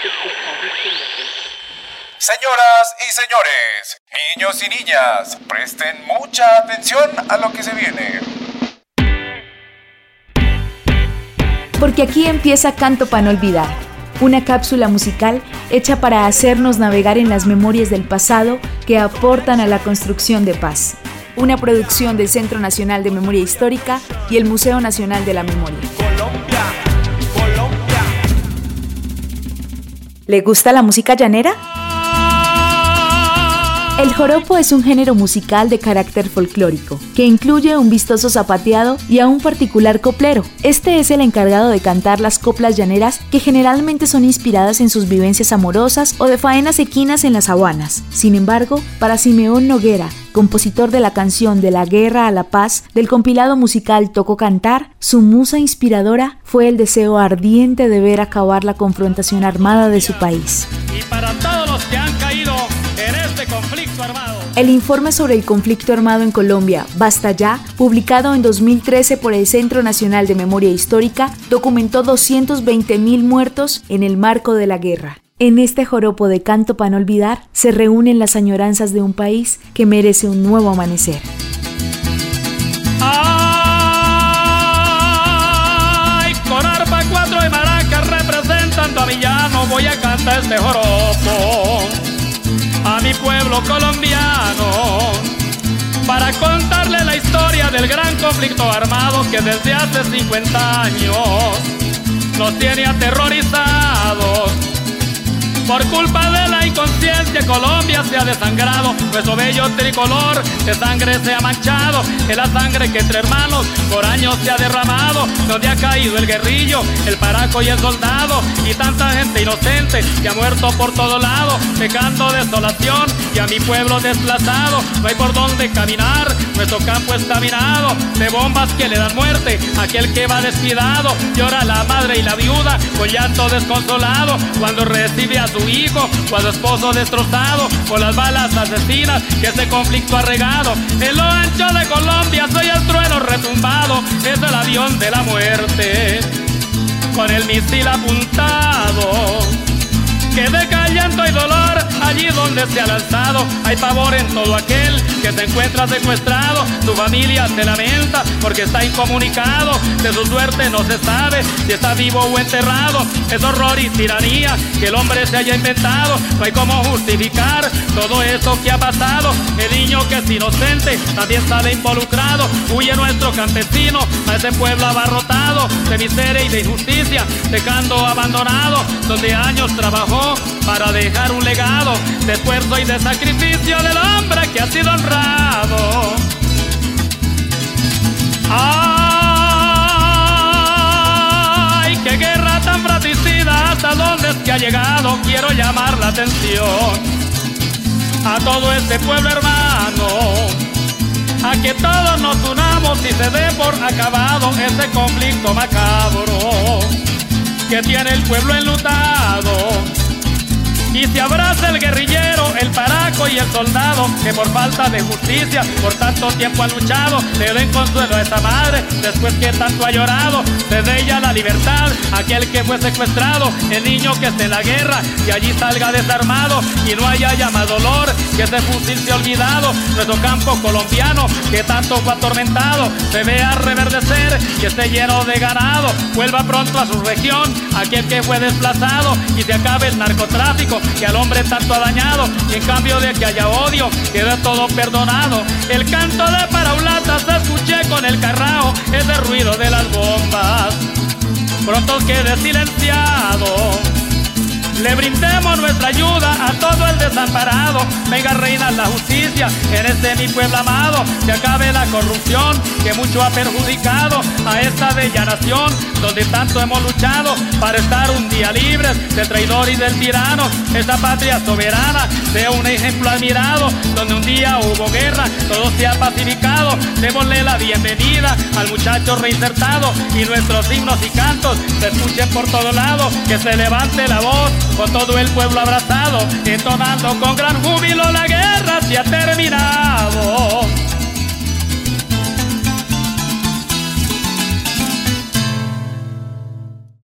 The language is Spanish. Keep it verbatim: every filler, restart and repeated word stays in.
Señoras y señores, niños y niñas, presten mucha atención a lo que se viene. Porque aquí empieza Canto para no olvidar, una cápsula musical hecha para hacernos navegar en las memorias del pasado que aportan a la construcción de paz. Una producción del Centro Nacional de Memoria Histórica y el Museo Nacional de la Memoria. Colombia, Colombia. ¿Le gusta la música llanera? El joropo es un género musical de carácter folclórico, que incluye un vistoso zapateado y a un particular coplero. Este es el encargado de cantar las coplas llaneras, que generalmente son inspiradas en sus vivencias amorosas o de faenas equinas en las sabanas. Sin embargo, para Simeón Noguera, compositor de la canción De la Guerra a la Paz del compilado musical Tocó Cantar, su musa inspiradora fue el deseo ardiente de ver acabar la confrontación armada de su país. Y para todos los que han caído en este conflicto armado. El informe sobre el conflicto armado en Colombia, Basta Ya, publicado en dos mil trece por el Centro Nacional de Memoria Histórica, documentó doscientos veinte mil muertos en el marco de la guerra. En este joropo de Canto para no olvidar, se reúnen las añoranzas de un país que merece un nuevo amanecer. Ay, con arpa, cuatro y maracas representando a mi llano, voy a cantar este joropo a mi pueblo colombiano, para contarle la historia del gran conflicto armado que desde hace cincuenta años nos tiene aterrorizados. Por culpa de la inconsciencia Colombia se ha desangrado, nuestro bello tricolor de sangre se ha manchado, es la sangre que entre hermanos por años se ha derramado, donde ha caído el guerrillo, el paraco y el soldado, y tanta gente inocente que ha muerto por todo lado, dejando desolación y a mi pueblo desplazado. No hay por dónde caminar, nuestro campo está minado de bombas que le dan muerte a aquel que va descuidado. Llora la madre y la viuda con llanto desconsolado cuando recibe a su hijo, cuando esposo destrozado por las balas asesinas que ese conflicto ha regado. En lo ancho de Colombia soy el trueno retumbado, es el avión de la muerte con el misil apuntado, que deja llanto y dolor allí donde se ha lanzado. Hay pavor en todo aquel que se encuentra secuestrado, su familia se lamenta porque está incomunicado, de su suerte no se sabe si está vivo o enterrado. Es horror y tiranía que el hombre se haya inventado, no hay cómo justificar todo esto que ha pasado. El niño que es inocente también sale involucrado, huye nuestro campesino a ese pueblo abarrotado de miseria y de injusticia, dejando abandonado donde años trabajó para dejar un legado de esfuerzo y de sacrificio del hombre que ha sido honrado. ¡Ay, qué guerra tan fratricida! ¿Hasta dónde es que ha llegado? Quiero llamar la atención a todo este pueblo hermano, a que todos nos unamos y se dé por acabado ese conflicto macabro que tiene el pueblo enlutado. Y se abraza el guerrillero, el paraco y el soldado, que por falta de justicia por tanto tiempo ha luchado. Le den consuelo a esa madre después que tanto ha llorado, se dé ella la libertad aquel que fue secuestrado, el niño que esté en la guerra y allí salga desarmado y no haya ya más dolor, que ese fusil se ha olvidado. Nuestro campo colombiano que tanto fue atormentado se vea reverdecer y esté lleno de ganado. Vuelva pronto a su región aquel que fue desplazado y se acabe el narcotráfico que al hombre tanto ha dañado, y en cambio de que haya odio quede todo perdonado. El canto de paraulatas escuché con el carrao, ese ruido de las bombas pronto quede silenciado. Le brindemos nuestra ayuda a todo el desamparado. Venga, reina la justicia en este mi pueblo amado. Se acabe la corrupción que mucho ha perjudicado a esta bella nación donde tanto hemos luchado para estar un día libres del traidor y del tirano. Esta patria soberana sea un ejemplo admirado, donde un día hubo guerra, todo se ha pacificado. Démosle la bienvenida al muchacho reinsertado y nuestros himnos y cantos se escuchen por todo lado. Que se levante la voz con todo el pueblo abrazado, entonando con gran júbilo: la guerra se ha terminado.